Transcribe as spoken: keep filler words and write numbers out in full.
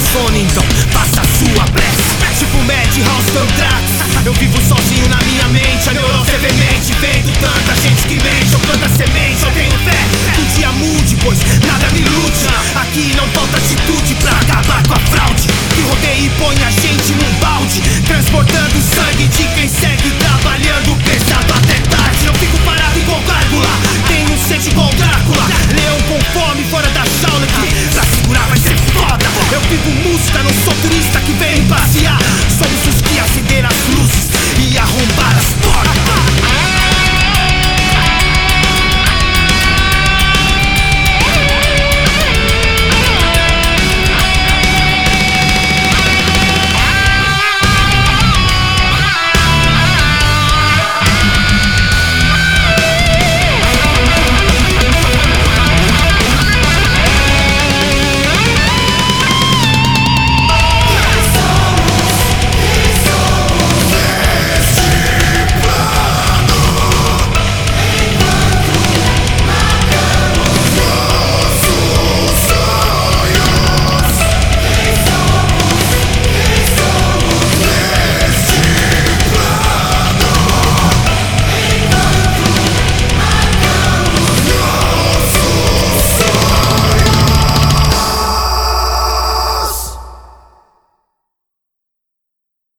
sono, então faça a sua prece. Tipo Mad House Contracts, eu vivo sozinho na minha mente. A neurose é veemente, vendo tanta gente que mente. Eu planto a semente, eu tenho fé que o dia mude, pois nada me ilude. Aqui não falta atitude pra acabar com a fraude que rodeia e põe a gente num balde, transportando o sangue de quem segue trabalhando pesado até tarde. Não fico parado igual gárgula, tenho sede igual Drácula. Leão com fome fora da jaula que pra segurar vai ser foda. Eu vivo música, não sou turista.